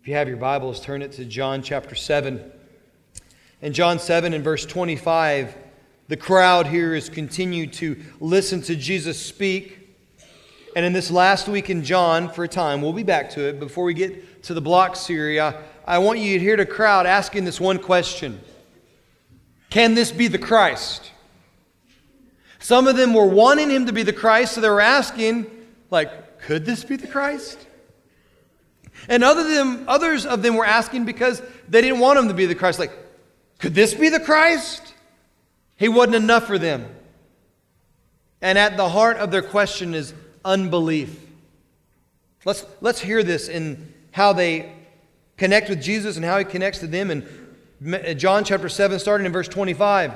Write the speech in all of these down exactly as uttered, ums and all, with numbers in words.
If you have your Bibles, turn it to John chapter seven. In John seven and verse twenty-five, the crowd here has continued to listen to Jesus speak. And in this last week in John, for a time, we'll be back to it. Before we get to the block series, I, I want you to hear the crowd asking this one question. Can this be the Christ? Some of them were wanting him to be the Christ, so they were asking, like, could this be the Christ? And other than, others of them were asking because they didn't want him to be the Christ. Like, could this be the Christ? He wasn't enough for them. And at the heart of their question is unbelief. Let's, let's hear this in how they connect with Jesus and how he connects to them in John chapter seven, starting in verse twenty-five.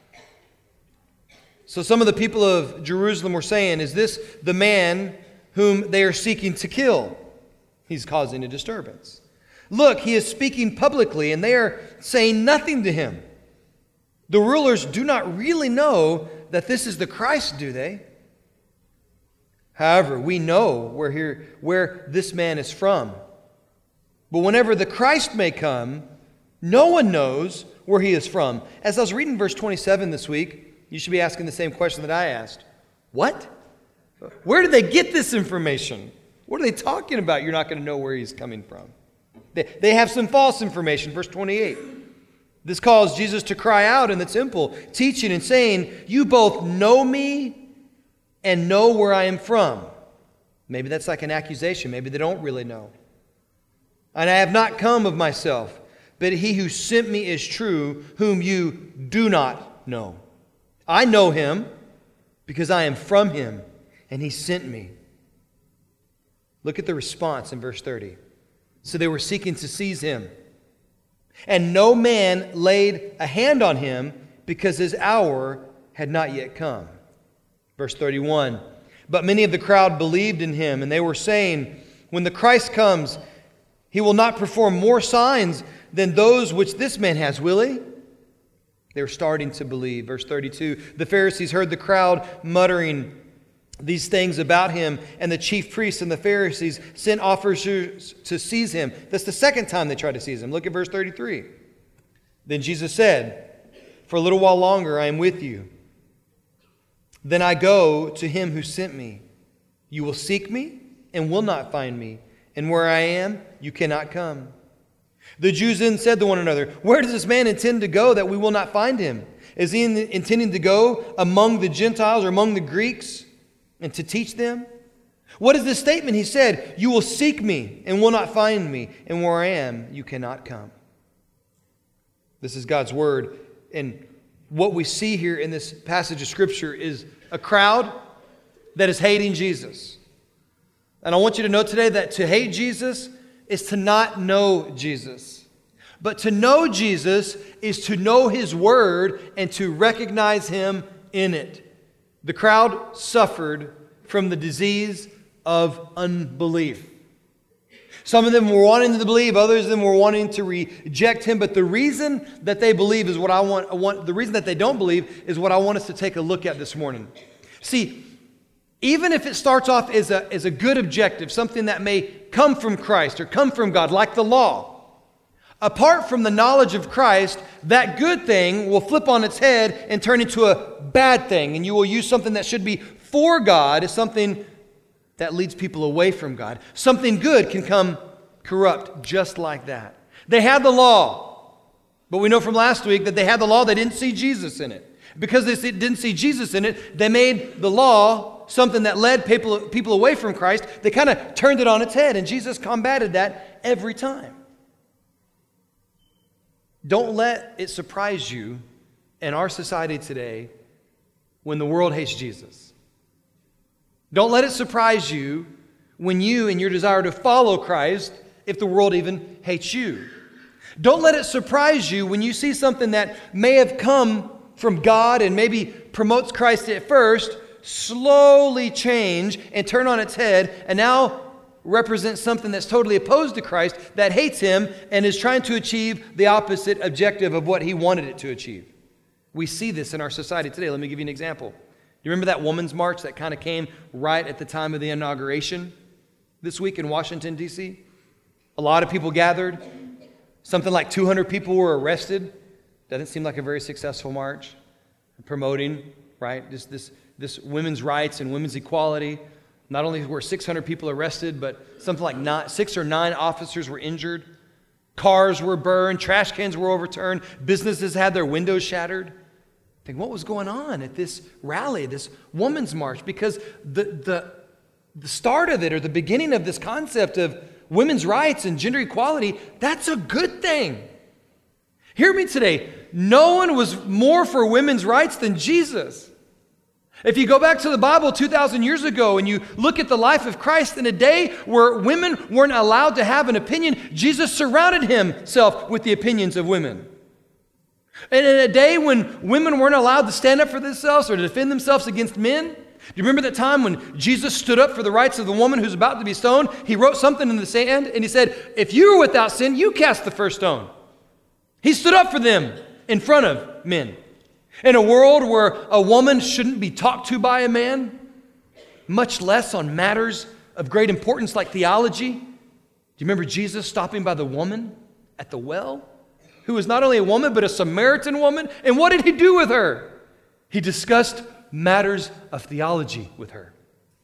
So some of the people of Jerusalem were saying, is this the man whom they are seeking to kill? He's causing a disturbance. Look, he is speaking publicly, and they are saying nothing to him. The rulers do not really know that this is the Christ, do they? However, we know where, here, where this man is from. But whenever the Christ may come, no one knows where he is from. As I was reading verse twenty-seven this week, you should be asking the same question that I asked. What? Where did they get this information? What are they talking about? You're not going to know where he's coming from. They, they have some false information. Verse twenty-eight. This caused Jesus to cry out in the temple, teaching and saying, you both know me and know where I am from. Maybe that's like an accusation. Maybe they don't really know. And I have not come of myself, but he who sent me is true, whom you do not know. I know him because I am from him, and he sent me. Look at the response in verse thirty. So they were seeking to seize him. And no man laid a hand on him because his hour had not yet come. Verse thirty-one. But many of the crowd believed in him, and they were saying, when the Christ comes, he will not perform more signs than those which this man has, will he? They were starting to believe. Verse thirty-two. The Pharisees heard the crowd muttering these things about him, and the chief priests and the Pharisees sent officers to seize him. That's the second time they tried to seize him. Look at verse thirty-three. Then Jesus said, for a little while longer I am with you. Then I go to him who sent me. You will seek me and will not find me, and where I am you cannot come. The Jews then said to one another, where does this man intend to go that we will not find him? Is he intending to go among the Gentiles or among the Greeks and to teach them? What is this statement? He said, you will seek me and will not find me, and where I am, you cannot come. This is God's word. And what we see here in this passage of Scripture is a crowd that is hating Jesus. And I want you to know today that to hate Jesus is to not know Jesus. But to know Jesus is to know his word and to recognize him in it. The crowd suffered from the disease of unbelief. Some of them were wanting to believe, others of them were wanting to reject him. But the reason that they believe is what I want, I want. The reason that they don't believe is what I want us to take a look at this morning. See, even if it starts off as a, as a good objective, something that may come from Christ or come from God, like the law, apart from the knowledge of Christ, that good thing will flip on its head and turn into a bad thing. And you will use something that should be for God as something that leads people away from God. Something good can come corrupt just like that. They had the law, but we know from last week that they had the law, they didn't see Jesus in it. Because they didn't see Jesus in it, they made the law something that led people, people away from Christ. They kind of turned it on its head, and Jesus combated that every time. Don't let it surprise you in our society today when the world hates Jesus. Don't let it surprise you when you, in your desire to follow Christ, if the world even hates you. Don't let it surprise you when you see something that may have come from God and maybe promotes Christ at first, slowly change and turn on its head, and now represents something that's totally opposed to Christ, that hates him and is trying to achieve the opposite objective of what he wanted it to achieve. We see this in our society today. Let me give you an example. Do you remember that women's march that kind of came right at the time of the inauguration this week in Washington, D C? A lot of people gathered. Something like two hundred people were arrested. Doesn't seem like a very successful march. Promoting, right, this, this, this women's rights and women's equality. Not only were six hundred people arrested, but something like nine, six or nine officers were injured. Cars were burned. Trash cans were overturned. Businesses had their windows shattered. Think, what was going on at this rally, this women's march? Because the, the, the start of it, or the beginning of this concept of women's rights and gender equality, that's a good thing. Hear me today. No one was more for women's rights than Jesus. If you go back to the Bible two thousand years ago and you look at the life of Christ in a day where women weren't allowed to have an opinion, Jesus surrounded himself with the opinions of women. And in a day when women weren't allowed to stand up for themselves or to defend themselves against men, do you remember that time when Jesus stood up for the rights of the woman who's about to be stoned? He wrote something in the sand and he said, if you are without sin, you cast the first stone. He stood up for them in front of men. In a world where a woman shouldn't be talked to by a man, much less on matters of great importance like theology. Do you remember Jesus stopping by the woman at the well, who was not only a woman, but a Samaritan woman? And what did he do with her? He discussed matters of theology with her.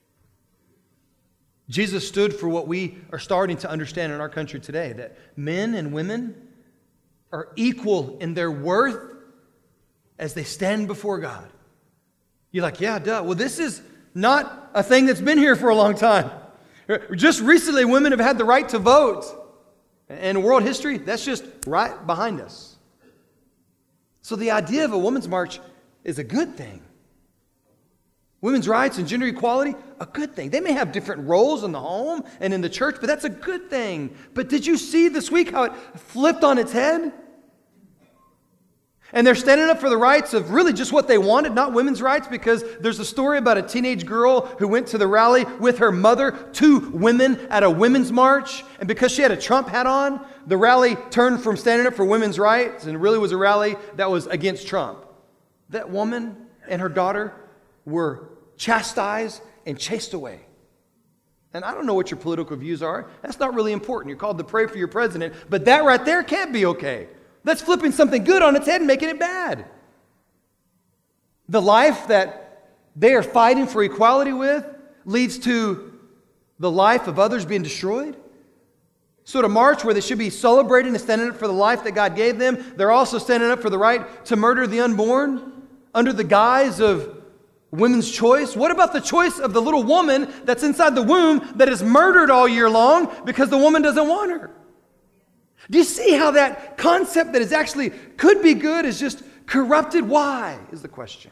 Jesus stood for what we are starting to understand in our country today, that men and women are equal in their worth as they stand before God. You're like, yeah, duh. Well, this is not a thing that's been here for a long time. Just recently, women have had the right to vote. In world history, that's just right behind us. So the idea of a women's march is a good thing. Women's rights and gender equality, a good thing. They may have different roles in the home and in the church, but that's a good thing. But did you see this week how it flipped on its head? And they're standing up for the rights of really just what they wanted, not women's rights, because there's a story about a teenage girl who went to the rally with her mother, two women at a women's march. And because she had a Trump hat on, the rally turned from standing up for women's rights and really was a rally that was against Trump. That woman and her daughter were chastised and chased away. And I don't know what your political views are. That's not really important. You're called to pray for your president, but that right there can't be okay. That's flipping something good on its head and making it bad. The life that they are fighting for equality with leads to the life of others being destroyed. So to march where they should be celebrating and standing up for the life that God gave them, they're also standing up for the right to murder the unborn under the guise of women's choice. What about the choice of the little woman that's inside the womb that is murdered all year long because the woman doesn't want her? Do you see how that concept that is actually could be good is just corrupted? Why is the question.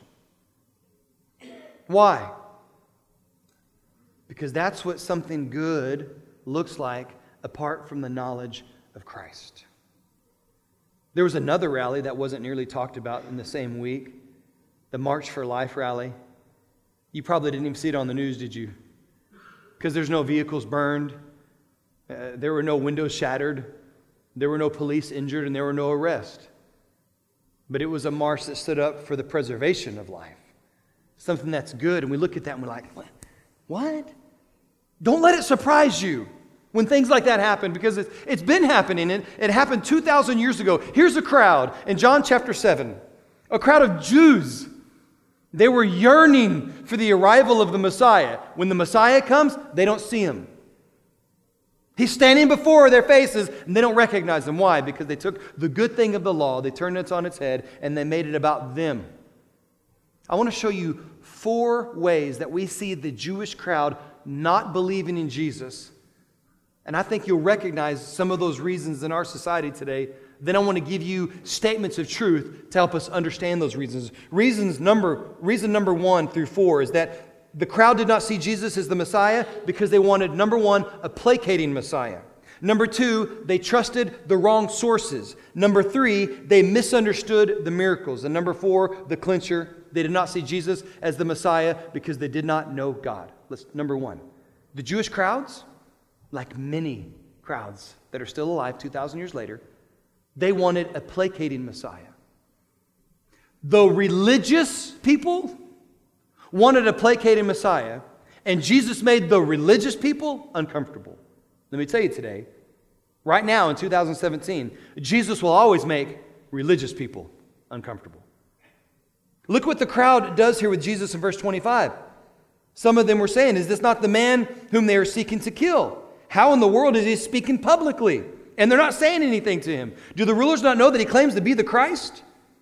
Why? Because that's what something good looks like apart from the knowledge of Christ. There was another rally that wasn't nearly talked about in the same week, the March for Life rally. You probably didn't even see it on the news, did you? Because there's no vehicles burned, uh, there were no windows shattered, there were no police injured, and there were no arrests. But it was a march that stood up for the preservation of life. Something that's good. And we look at that and we're like, what? What? Don't let it surprise you when things like that happen, because it's, it's been happening. It, it happened two thousand years ago. Here's a crowd in John chapter seven. A crowd of Jews. They were yearning for the arrival of the Messiah. When the Messiah comes, they don't see him. He's standing before their faces, and they don't recognize him. Why? Because they took the good thing of the law, they turned it on its head, and they made it about them. I want to show you four ways that we see the Jewish crowd not believing in Jesus. And I think you'll recognize some of those reasons in our society today. Then I want to give you statements of truth to help us understand those reasons. Reasons number, reason number one through four is that the crowd did not see Jesus as the Messiah because they wanted, number one, a placating Messiah. Number two, they trusted the wrong sources. Number three, they misunderstood the miracles. And number four, the clincher, they did not see Jesus as the Messiah because they did not know God. Let's, number one, the Jewish crowds, like many crowds that are still alive two thousand years later, they wanted a placating Messiah. The religious people wanted a placating Messiah, and Jesus made the religious people uncomfortable. Let me tell you today, right now in two thousand seventeen, Jesus will always make religious people uncomfortable. Look what the crowd does here with Jesus in verse twenty-five. Some of them were saying, is this not the man whom they are seeking to kill? How in the world is he speaking publicly? And they're not saying anything to him. Do the rulers not know that he claims to be the Christ?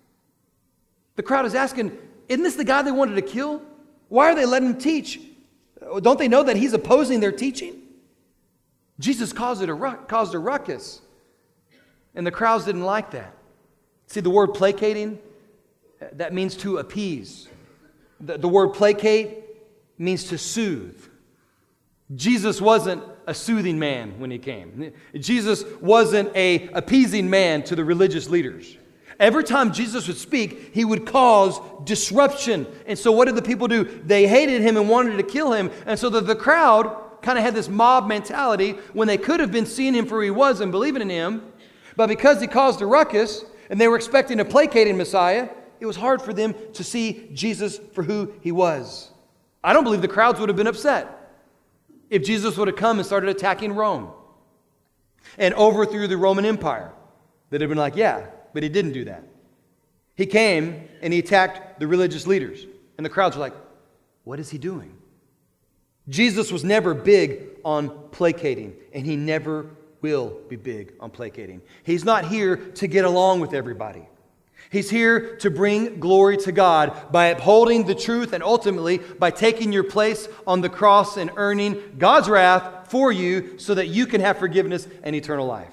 The crowd is asking, isn't this the guy they wanted to kill? Why are they letting him teach? Don't they know that he's opposing their teaching? Jesus caused, it a, ruck, caused a ruckus. And the crowds didn't like that. See, the word placating, that means to appease. The, the word placate means to soothe. Jesus wasn't a soothing man when he came. Jesus wasn't a appeasing man to the religious leaders. Every time Jesus would speak, he would cause disruption. And so what did the people do? They hated him and wanted to kill him. And so the, the crowd kind of had this mob mentality when they could have been seeing him for who he was and believing in him. But because he caused a ruckus and they were expecting a placating Messiah, it was hard for them to see Jesus for who he was. I don't believe the crowds would have been upset if Jesus would have come and started attacking Rome and overthrew the Roman Empire. They'd have been like, yeah, but he didn't do that. He came and he attacked the religious leaders. And the crowds were like, what is he doing? Jesus was never big on placating, and he never will be big on placating. He's not here to get along with everybody. He's here to bring glory to God by upholding the truth and ultimately by taking your place on the cross and earning God's wrath for you so that you can have forgiveness and eternal life.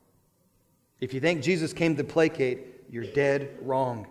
If you think Jesus came to placate, you're dead wrong.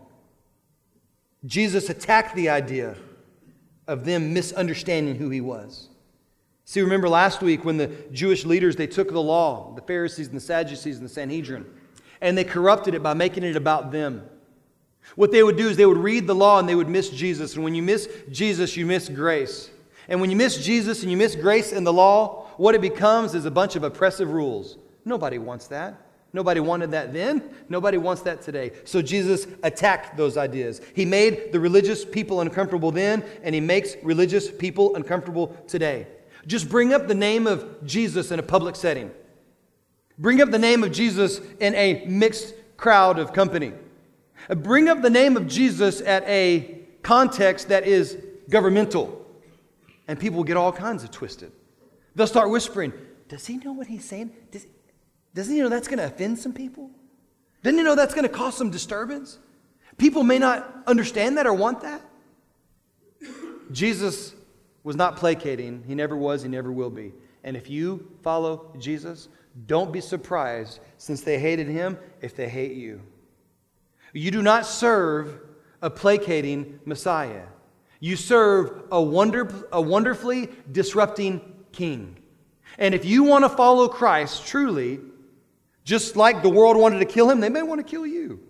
Jesus attacked the idea of them misunderstanding who he was. See, remember last week when the Jewish leaders, they took the law, the Pharisees and the Sadducees and the Sanhedrin, and they corrupted it by making it about them. What they would do is they would read the law and they would miss Jesus. And when you miss Jesus, you miss grace. And when you miss Jesus and you miss grace in the law, what it becomes is a bunch of oppressive rules. Nobody wants that. Nobody wanted that then. Nobody wants that today. So Jesus attacked those ideas. He made the religious people uncomfortable then, and he makes religious people uncomfortable today. Just bring up the name of Jesus in a public setting. Bring up the name of Jesus in a mixed crowd of company. Bring up the name of Jesus at a context that is governmental, and people will get all kinds of twisted. They'll start whispering, does he know what he's saying? Does, doesn't he know that's going to offend some people? Doesn't he know that's going to cause some disturbance? People may not understand that or want that. Jesus was not placating. He never was. He never will be. And if you follow Jesus, don't be surprised, since they hated him, if they hate you. You do not serve a placating Messiah. You serve a, wonder, a wonderfully disrupting king. And if you want to follow Christ truly, just like the world wanted to kill him, they may want to kill you.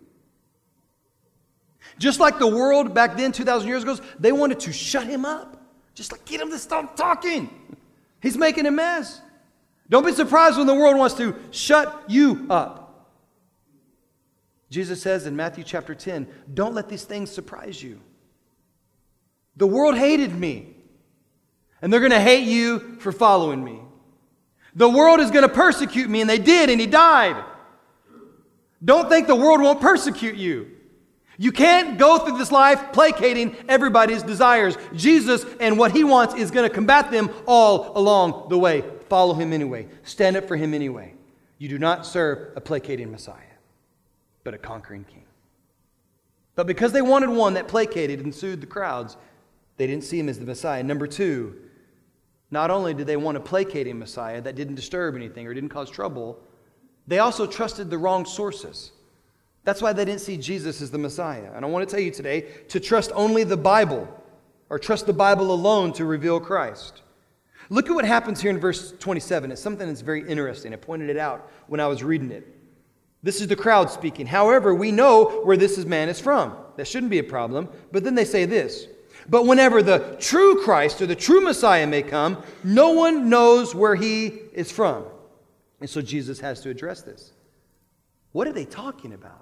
Just like the world back then, two thousand years ago, they wanted to shut him up. Just like, get him to stop talking. He's making a mess. Don't be surprised when the world wants to shut you up. Jesus says in Matthew chapter ten, don't let these things surprise you. The world hated me, and they're going to hate you for following me. The world is going to persecute me, and they did, and he died. Don't think the world won't persecute you. You can't go through this life placating everybody's desires. Jesus and what he wants is going to combat them all along the way. Follow him anyway. Stand up for him anyway. You do not serve a placating Messiah, but a conquering king. But because they wanted one that placated and soothed the crowds, they didn't see him as the Messiah. Number two, not only did they want a placating Messiah that didn't disturb anything or didn't cause trouble, they also trusted the wrong sources. That's why they didn't see Jesus as the Messiah. And I want to tell you today to trust only the Bible, or trust the Bible alone to reveal Christ. Look at what happens here in verse twenty-seven. It's something that's very interesting. I pointed it out when I was reading it. This is the crowd speaking. However, we know where this man is from. That shouldn't be a problem. But then they say this. But whenever the true Christ or the true Messiah may come, no one knows where he is from. And so Jesus has to address this. What are they talking about?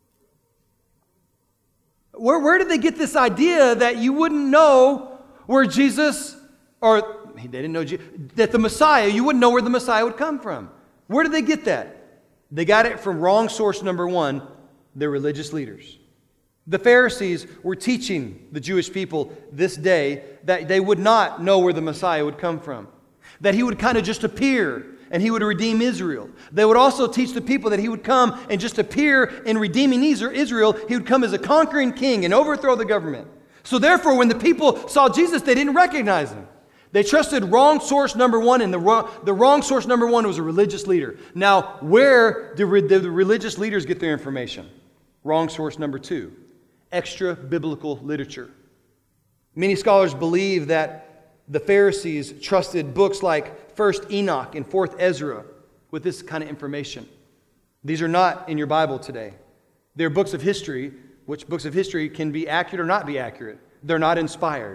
Where, where did they get this idea that you wouldn't know where Jesus, or they didn't know, that the Messiah, you wouldn't know where the Messiah would come from? Where did they get that? They got it from wrong source number one, their religious leaders. The Pharisees were teaching the Jewish people this day that they would not know where the Messiah would come from, that he would kind of just appear and he would redeem Israel. They would also teach the people that he would come and just appear in redeeming Israel. He would come as a conquering king and overthrow the government. So therefore, when the people saw Jesus, they didn't recognize him. They trusted wrong source number one, and the wrong, the wrong source number one was a religious leader. Now, where do re- the religious leaders get their information? Wrong source number two, extra biblical literature. Many scholars believe that the Pharisees trusted books like First Enoch and Fourth Ezra with this kind of information. These are not in your Bible today. They're books of history, which books of history can be accurate or not be accurate. They're not inspired.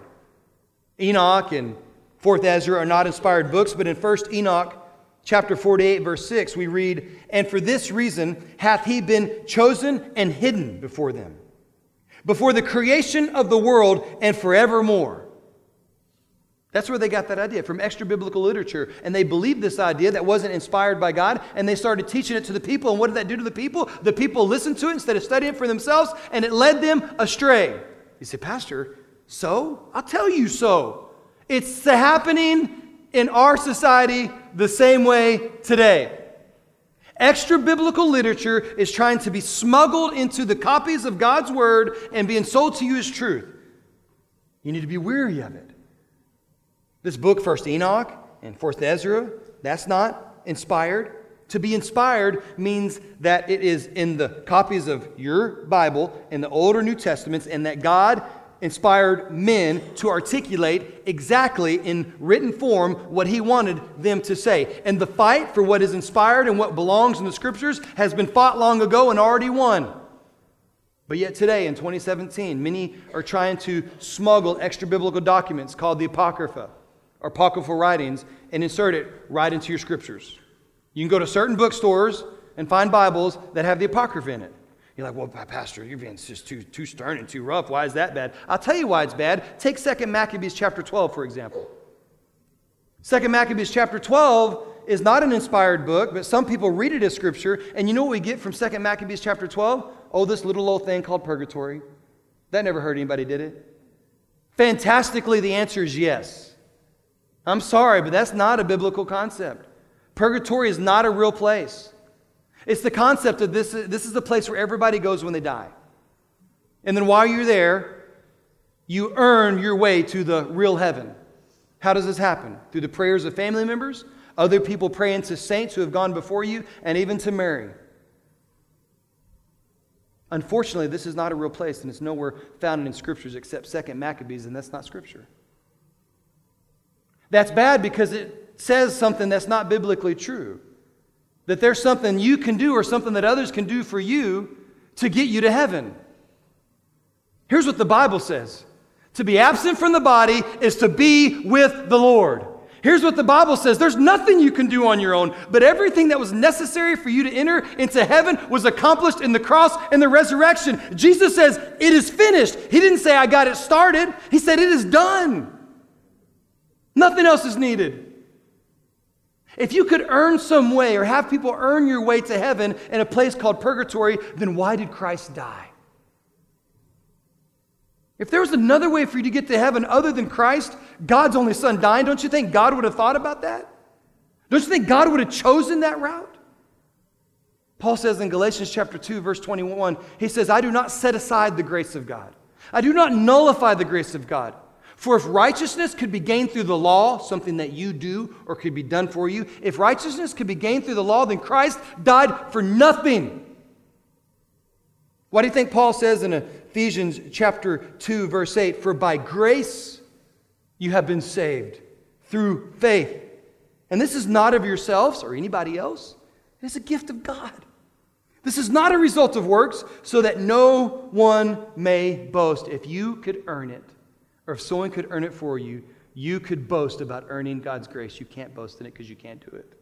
Enoch and Fourth Ezra are not inspired books, but in First Enoch, chapter forty-eight, verse six, we read, "And for this reason hath he been chosen and hidden before them, before the creation of the world and forevermore." That's where they got that idea, from extra biblical literature. And they believed this idea that wasn't inspired by God, and they started teaching it to the people. And what did that do to the people? The people listened to it instead of studying it for themselves, and it led them astray. You say, "Pastor, so?" I'll tell you so. It's happening in our society the same way today. Extra biblical literature is trying to be smuggled into the copies of God's Word and being sold to you as truth. You need to be weary of it. This book, First Enoch and Fourth Ezra, that's not inspired. To be inspired means that it is in the copies of your Bible, in the Old or New Testaments, and that God inspired men to articulate exactly in written form what he wanted them to say. And the fight for what is inspired and what belongs in the Scriptures has been fought long ago and already won. But yet today, in twenty seventeen, many are trying to smuggle extra biblical documents called the Apocrypha, or apocryphal writings, and insert it right into your Scriptures. You can go to certain bookstores and find Bibles that have the Apocrypha in it. You're like, "Well, Pastor, you're being just too, too stern and too rough. Why is that bad?" I'll tell you why it's bad. Take Second Maccabees chapter twelve, for example. Second Maccabees chapter twelve is not an inspired book, but some people read it as Scripture. And you know what we get from Second Maccabees chapter twelve? Oh, this little old thing called purgatory. That never hurt anybody, did it? Fantastically, the answer is yes. I'm sorry, but that's not a biblical concept. Purgatory is not a real place. It's the concept of this, this is the place where everybody goes when they die. And then while you're there, you earn your way to the real heaven. How does this happen? Through the prayers of family members, other people praying to saints who have gone before you, and even to Mary. Unfortunately, this is not a real place, and it's nowhere found in Scriptures except Second Maccabees, and that's not Scripture. That's bad because it says something that's not biblically true. That there's something you can do or something that others can do for you to get you to heaven. Here's what the Bible says. To be absent from the body is to be with the Lord. Here's what the Bible says. There's nothing you can do on your own, but everything that was necessary for you to enter into heaven was accomplished in the cross and the resurrection. Jesus says, "It is finished." He didn't say, "I got it started." He said, "It is done." Nothing else is needed. If you could earn some way or have people earn your way to heaven in a place called purgatory, then why did Christ die? If there was another way for you to get to heaven other than Christ, God's only Son dying, don't you think God would have thought about that? Don't you think God would have chosen that route? Paul says in Galatians chapter two, verse twenty-one, he says, "I do not set aside the grace of God. I do not nullify the grace of God. For if righteousness could be gained through the law," something that you do or could be done for you, "if righteousness could be gained through the law, then Christ died for nothing." Why do you think Paul says in Ephesians chapter two, verse eight, "For by grace you have been saved through faith. And this is not of yourselves or anybody else. It is a gift of God. This is not a result of works, so that no one may boast." If you could earn it, or if someone could earn it for you, you could boast about earning God's grace. You can't boast in it because you can't do it.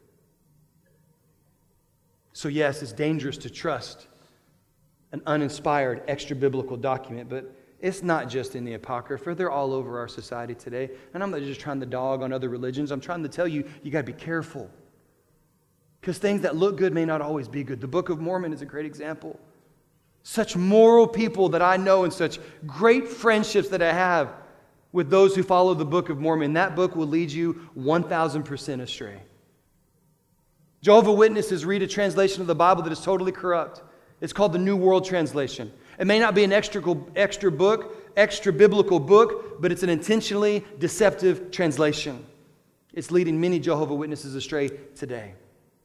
So yes, it's dangerous to trust an uninspired, extra-biblical document, but it's not just in the Apocrypha. They're all over our society today. And I'm not just trying to dog on other religions. I'm trying to tell you, you got to be careful. Because things that look good may not always be good. The Book of Mormon is a great example. Such moral people that I know and such great friendships that I have with those who follow the Book of Mormon. That book will lead you one thousand percent astray. Jehovah's Witnesses read a translation of the Bible that is totally corrupt. It's called the New World Translation. It may not be an extra, extra book, extra biblical book, but it's an intentionally deceptive translation. It's leading many Jehovah's Witnesses astray today.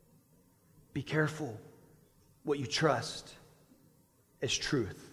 Be careful what you trust as truth.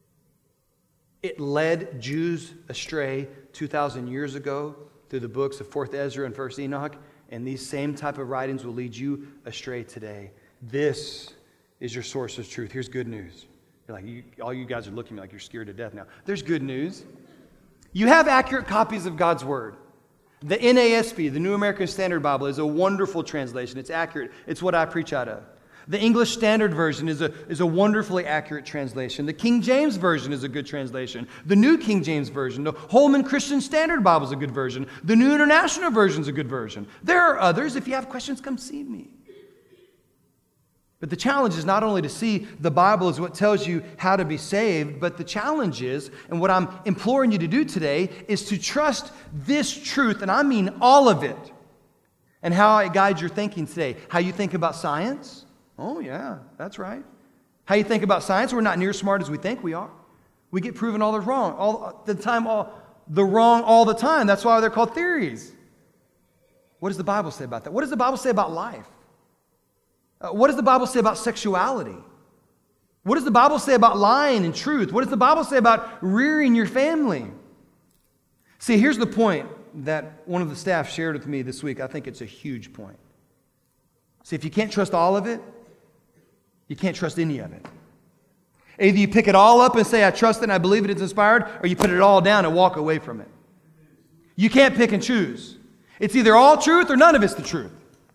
It led Jews astray two thousand years ago through the books of Fourth Ezra and First Enoch, and these same type of writings will lead you astray today. This is your source of truth. Here's good news. You're like, you, all you guys are looking at me like you're scared to death now. There's good news. You have accurate copies of God's Word. The N A S B, the New American Standard Bible, is a wonderful translation. It's accurate. It's what I preach out of. The English Standard Version is a, is a wonderfully accurate translation. The King James Version is a good translation. The New King James Version, the Holman Christian Standard Bible is a good version. The New International Version is a good version. There are others. If you have questions, come see me. But the challenge is not only to see the Bible as what tells you how to be saved, but the challenge is, and what I'm imploring you to do today, is to trust this truth, and I mean all of it, and how it guides your thinking today. How you think about science? Oh yeah, that's right. How you think about science? We're not near as smart as we think we are. We get proven all the wrong, all the time, all the wrong all the time. That's why they're called theories. What does the Bible say about that? What does the Bible say about life? Uh, what does the Bible say about sexuality? What does the Bible say about lying and truth? What does the Bible say about rearing your family? See, here's the point that one of the staff shared with me this week. I think it's a huge point. See, if you can't trust all of it, you can't trust any of it. Either you pick it all up and say, I trust it and I believe it is inspired, or you put it all down and walk away from it. You can't pick and choose. It's either all truth or none of it's the truth.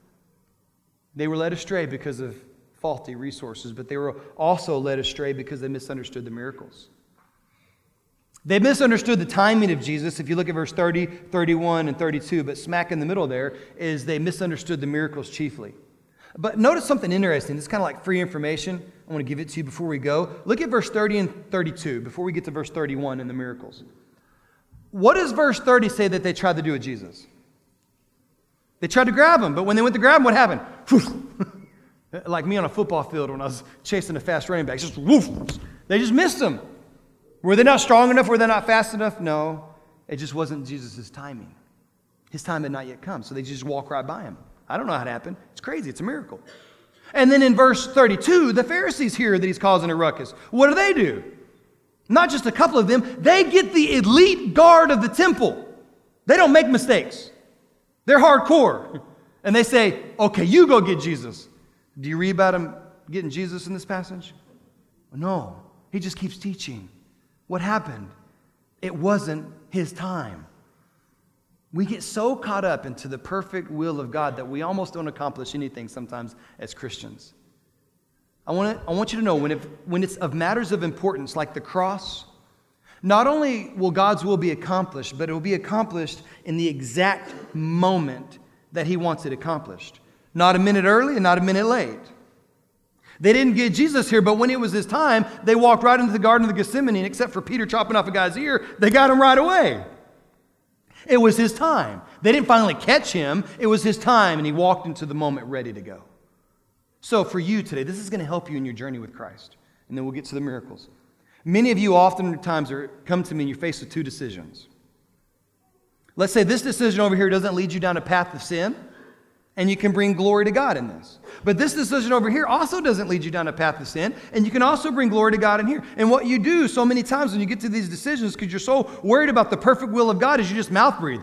They were led astray because of faulty resources, but they were also led astray because they misunderstood the miracles. They misunderstood the timing of Jesus. If you look at verse thirty, thirty-one, and thirty-two, but smack in the middle there is they misunderstood the miracles chiefly. But notice something interesting. It's kind of like free information. I want to give it to you before we go. Look at verse thirty and thirty-two before we get to verse thirty-one in the miracles. What does verse thirty say that they tried to do with Jesus? They tried to grab him, but when they went to grab him, what happened? Like me on a football field when I was chasing a fast running back. Just woof. They just missed him. Were they not strong enough? Were they not fast enough? No. It just wasn't Jesus' timing. His time had not yet come, so they just walk right by him. I don't know how it happened. It's crazy. It's a miracle. And then in verse thirty-two, the Pharisees hear that he's causing a ruckus. What do they do? Not just a couple of them. They get the elite guard of the temple. They don't make mistakes. They're hardcore. And they say, okay, you go get Jesus. Do you read about him getting Jesus in this passage? No. He just keeps teaching. What happened? It wasn't his time. We get so caught up into the perfect will of God that we almost don't accomplish anything sometimes as Christians. I want, to, I want you to know when, it, when it's of matters of importance like the cross, not only will God's will be accomplished, but it will be accomplished in the exact moment that he wants it accomplished. Not a minute early and not a minute late. They didn't get Jesus here, but when it was his time, they walked right into the Garden of Gethsemane, and except for Peter chopping off a guy's ear, they got him right away. It was his time. They didn't finally catch him. It was his time, and he walked into the moment ready to go. So for you today, this is going to help you in your journey with Christ. And then we'll get to the miracles. Many of you oftentimes are, come to me and you're faced with two decisions. Let's say this decision over here doesn't lead you down a path of sin, and you can bring glory to God in this. But this decision over here also doesn't lead you down a path of sin, and you can also bring glory to God in here. And what you do so many times when you get to these decisions, because you're so worried about the perfect will of God, is you just mouth breathe.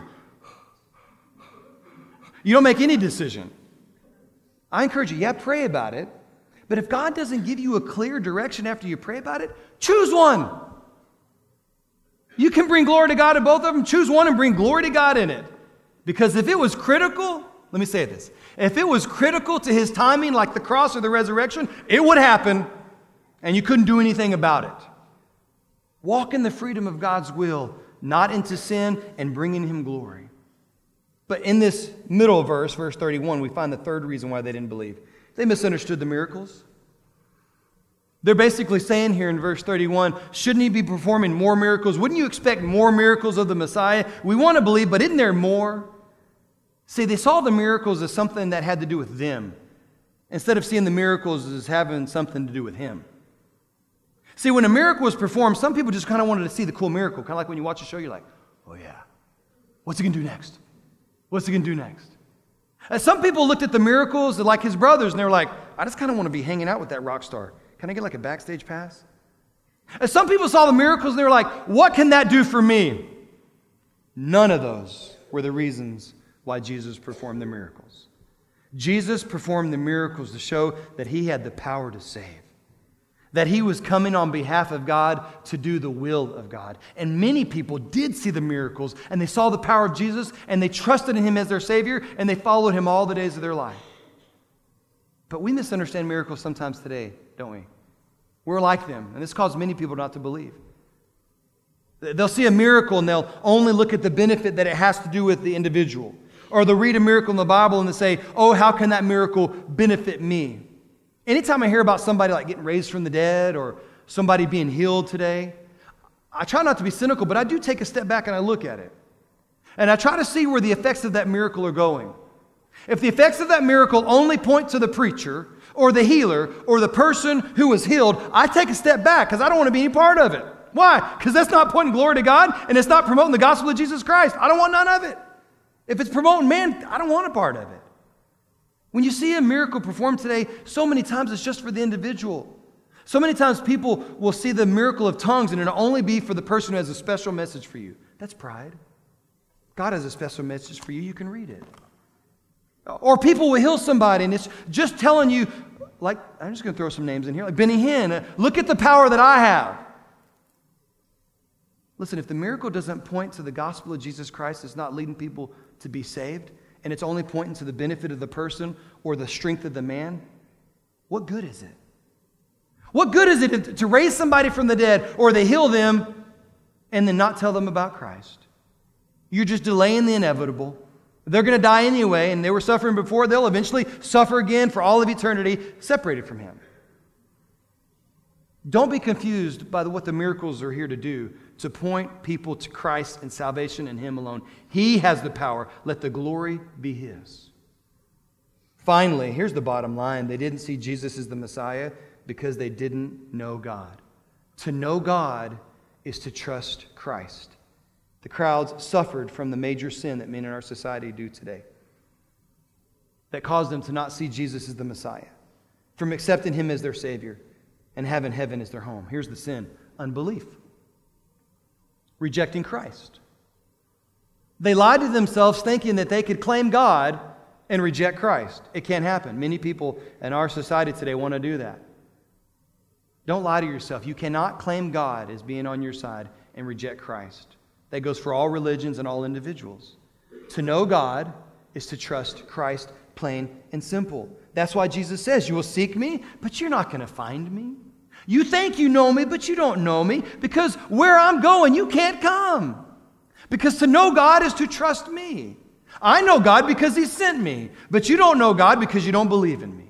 You don't make any decision. I encourage you, yeah, pray about it. But if God doesn't give you a clear direction after you pray about it, choose one. You can bring glory to God in both of them. Choose one and bring glory to God in it. Because if it was critical, let me say this. If it was critical to his timing, like the cross or the resurrection, it would happen, and you couldn't do anything about it. Walk in the freedom of God's will, not into sin, and bringing him glory. But in this middle verse, verse thirty-one, we find the third reason why they didn't believe. They misunderstood the miracles. They're basically saying here in verse thirty-one, shouldn't he be performing more miracles? Wouldn't you expect more miracles of the Messiah? We want to believe, but isn't there more? See, they saw the miracles as something that had to do with them, instead of seeing the miracles as having something to do with him. See, when a miracle was performed, some people just kind of wanted to see the cool miracle. Kind of like when you watch a show, you're like, oh yeah, what's he going to do next? What's he going to do next? And some people looked at the miracles like his brothers, and they were like, I just kind of want to be hanging out with that rock star. Can I get like a backstage pass? And some people saw the miracles, and they were like, what can that do for me? None of those were the reasons why Jesus performed the miracles. Jesus performed the miracles to show that he had the power to save, that he was coming on behalf of God to do the will of God. And many people did see the miracles, and they saw the power of Jesus, and they trusted in him as their Savior, and they followed him all the days of their life. But we misunderstand miracles sometimes today, don't we? We're like them, and this causes many people not to believe. They'll see a miracle, and they'll only look at the benefit that it has to do with the individual. Or they'll read a miracle in the Bible, and they say, oh, how can that miracle benefit me? Anytime I hear about somebody like getting raised from the dead or somebody being healed today, I try not to be cynical, but I do take a step back and I look at it. And I try to see where the effects of that miracle are going. If the effects of that miracle only point to the preacher or the healer or the person who was healed, I take a step back because I don't want to be any part of it. Why? Because that's not pointing glory to God, and it's not promoting the gospel of Jesus Christ. I don't want none of it. If it's promoting man, I don't want a part of it. When you see a miracle performed today, so many times it's just for the individual. So many times people will see the miracle of tongues, and it'll only be for the person who has a special message for you. That's pride. God has a special message for you. You can read it. Or people will heal somebody, and it's just telling you, like, I'm just going to throw some names in here, like Benny Hinn, look at the power that I have. Listen, if the miracle doesn't point to the gospel of Jesus Christ, it's not leading people to be saved, and it's only pointing to the benefit of the person or the strength of the man, what good is it? What good is it to raise somebody from the dead or they heal them and then not tell them about Christ? You're just delaying the inevitable. They're going to die anyway, and they were suffering before. They'll eventually suffer again for all of eternity, separated from him. Don't be confused by what the miracles are here to do, to point people to Christ and salvation in him alone. He has the power. Let the glory be his. Finally, here's the bottom line. They didn't see Jesus as the Messiah because they didn't know God. To know God is to trust Christ. The crowds suffered from the major sin that men in our society do today, that caused them to not see Jesus as the Messiah, from accepting him as their Savior and having heaven as their home. Here's the sin: unbelief, rejecting Christ. They lied to themselves thinking that they could claim God and reject Christ. It can't happen. Many people in our society today want to do that. Don't lie to yourself. You cannot claim God as being on your side and reject Christ. That goes for all religions and all individuals. To know God is to trust Christ, plain and simple. That's why Jesus says, you will seek me, but you're not going to find me. You think you know me, but you don't know me, because where I'm going, you can't come. Because to know God is to trust me. I know God because he sent me, but you don't know God because you don't believe in me.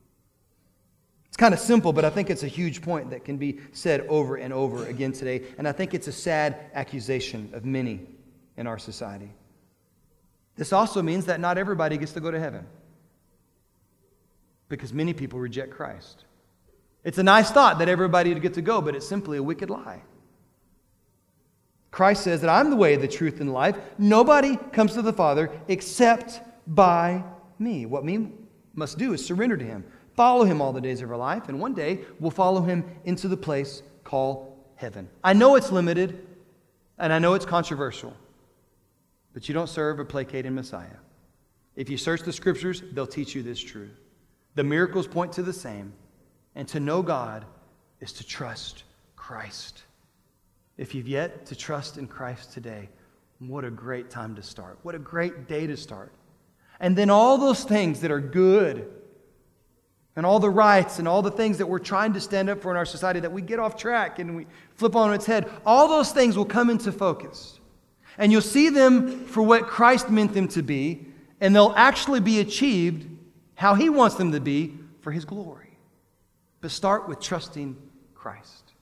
It's kind of simple, but I think it's a huge point that can be said over and over again today. And I think it's a sad accusation of many in our society. This also means that not everybody gets to go to heaven, because many people reject Christ. It's a nice thought that everybody would get to go, but it's simply a wicked lie. Christ says that I'm the way, the truth, and the life. Nobody comes to the Father except by me. What we must do is surrender to him. Follow him all the days of our life, and one day we'll follow him into the place called heaven. I know it's limited, and I know it's controversial, but you don't serve a placating Messiah. If you search the Scriptures, they'll teach you this truth. The miracles point to the same, and to know God is to trust Christ. If you've yet to trust in Christ today, what a great time to start. What a great day to start. And then all those things that are good, and all the rights and all the things that we're trying to stand up for in our society that we get off track and we flip on its head, all those things will come into focus. And you'll see them for what Christ meant them to be, and they'll actually be achieved how he wants them to be for His glory. But start with trusting Christ.